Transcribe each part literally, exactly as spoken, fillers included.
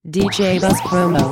D J Buzz Promo.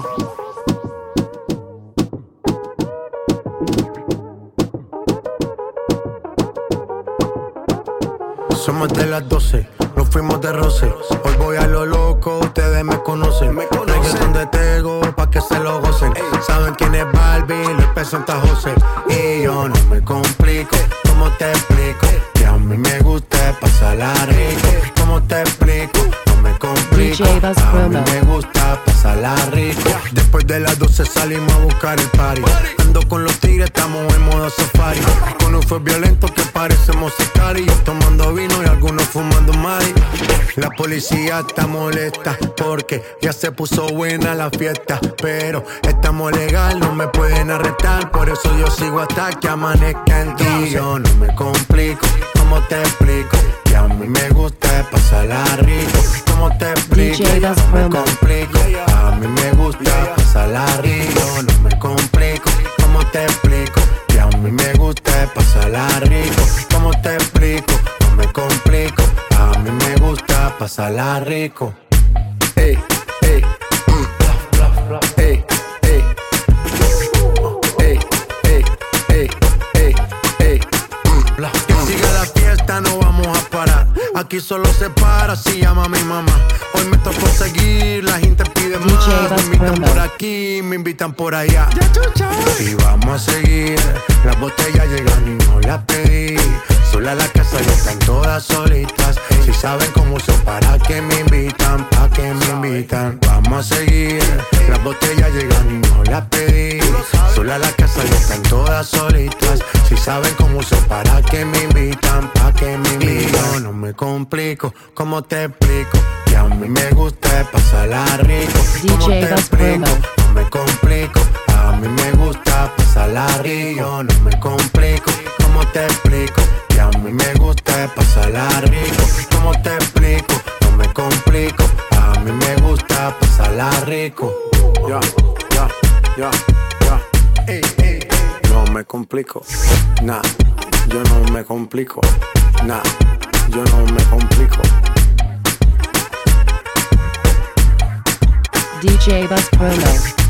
Somos de las doce, nos fuimos de roce. Hoy voy a lo loco, ustedes me conocen. Me conocen de Tego, pa' que se lo gocen. Saben quién es Barbie, les presenta José. Y yo no me complico, ¿cómo te explico? Que a mí me gusta pasarla rico. ¿Cómo te explico? No me complico, a mí me gusta pasarla rico. Después de las doce salimos a buscar el party. Ando con los tigres, estamos en modo safari. Con un fue violento que parecemos sicarios. Tomando vino y algunos fumando mari. La policía está molesta porque ya se puso buena la fiesta. Pero estamos legal, no me pueden arrestar. Por eso yo sigo hasta que amanezca en ti. Yo no me complico, ¿cómo te explico? Que a mí me gusta pasarla rico. ¿Cómo te explico? No me complico, a mí me gusta pasarla rico. No me complico, ¿cómo te explico? Que a mí me gusta pasarla rico. ¿Cómo te explico? No me complico, a mí me gusta pasarla rico. Ey, ey, mm. Ey, ey, ey, ey, ey, ey, ey, mm. Que siga la fiesta, no vamos a parar. Aquí solo se para si llama mi mamá. Hoy me tocó seguir, la gente pide más. Me invitan por aquí, me invitan por allá. Y vamos a seguir, las botellas llegan y no las pedí. Sola la casa ya están todas solitas. Si saben cómo son, para que me invitan, pa' que me invitan. Vamos a seguir, las botellas llegan y no las pedí. Sola la casa ya están todas solitas. Si saben cómo son, para que me invitan, pa' que me invitan. Y yo no me complico, ¿cómo te explico? Que a mí me gusta pasarla rico. ¿Cómo te explico? No me complico, a mí me gusta pasarla rico. No me complico, ¿cómo te explico? Que a mí me gusta pasarla rico. ¿Cómo te explico? No me complico, a mí me gusta pasarla rico. Ya, ya, ya, ya. Ey, ey, ey. No me complico, nah, yo no me complico, nah, yo no me complico. D J Buzz Promo.